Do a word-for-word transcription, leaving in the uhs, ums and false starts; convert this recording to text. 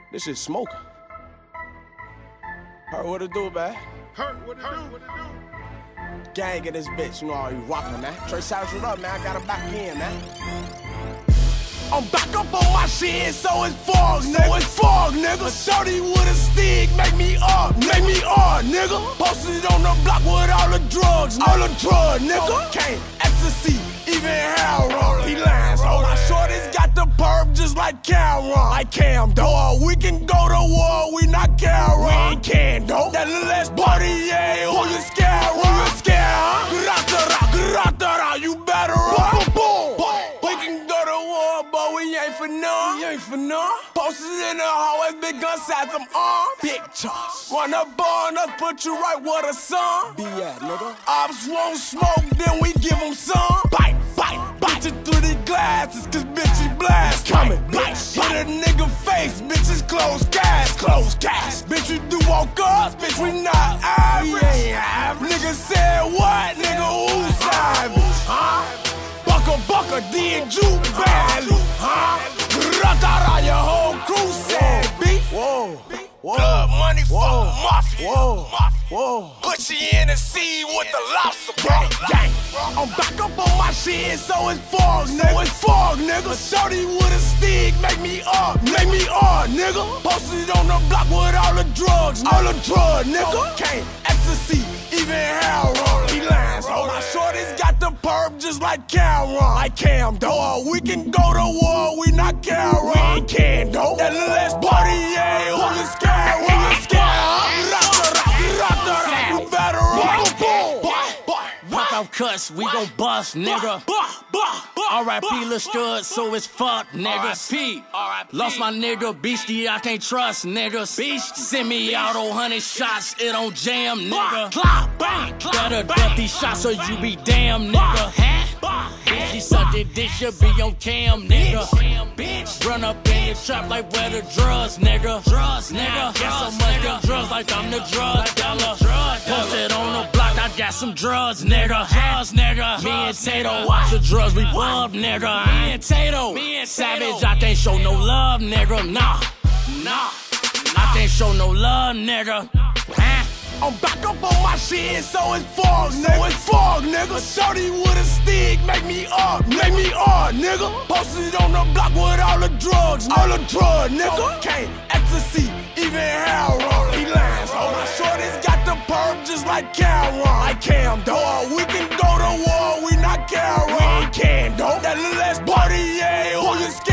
This shit smoking. Heard what it do, man? Heard what it do, what it do. Gang in this bitch, you know how you rockin', man. Trey Savage, what up, man? I got it back in, man. I'm back up on my shit, so it's fog, nigga. So it's fog, nigga. Shorty with a stick, make me up, make me up, nigga. Posted on the block with all the drugs, all the drugs, nigga. Cocaine, ecstasy, even heroin. He lying, so my shorties got the perp just like Cameron, like Cam, though. We can go to war, we not Cameron. We ain't can, though. That little ass party, yeah. Who you scared? Who you scared? Huh? Gratara, you better run. Boom, boom. We can go to war, but we ain't for none. We ain't for none. Posted in the hallways, big guns at some arms. Big chops. Run up on us, put you right where the sun be at, nigga. Ops won't smoke, then we give them some. Bite, bite, bite it through the glasses, cause bitches blast coming, bitch. Hit a nigga face, bitches close gas, close gas. Bitch, you do walk us, bitch, we not average. We ain't average. Nigga said what? Nigga, who's savage? Huh? Bucka, bucka, did you badly? Huh? Gratara, your whole crew said, B. Whoa. Whoa. Blood money, fuck mafia. Whoa. Whoa. Put you in the sea with the lobster, gang, gang. I'm back up on my shit, so it's fog, nigga. So it's fog, nigga. Shorty with a stick, make me up, make me up, nigga. Posted on the block with all the drugs, all the drugs, nigga. Cocaine, ecstasy, even heroin. He lying, so my shorties got the perp just like Cameron, like Cam, though. We can go to war, we not Cameron. We ain't can, though. That little ass party, yeah. Who you scared? Who you scared? You better run. Pop out cuts, we gon' bust, nigga. R I P Lil Stud, so it's fuck, nigga. P. Lost my nigga, Beastie, I can't trust, niggas. Beastie. Send me out on hundred shots, it don't jam, nigga. Better duck these shots or you be damn, nigga. If she suck it, this should be on cam, nigga. Bitch, run up in your trap like where the drugs, nigga. Drugs, nigga. Got so much of drugs like I'm the drug dealer. Posted on the block, I got some drugs, nigga. Drugs, nigga. Me and Tato watch the drugs we love, nigga. Me and Tato, me and Savage, I can't show no love, nigga. Nah, nah. I can't show no love, nigga. I'm back up on my shit, so it's fog, nigga. So it's fog, nigga. Shorty with a stick, make me up, make me up, nigga. Posted on the block with all the drugs, all the drugs, nigga. Cocaine, ecstasy, even heroin. He lying, so my shorties got the perp just like Cameron, like Cam, though. We can go to war, we not Cameron. We ain't can, though. That little ass party, yeah. Who you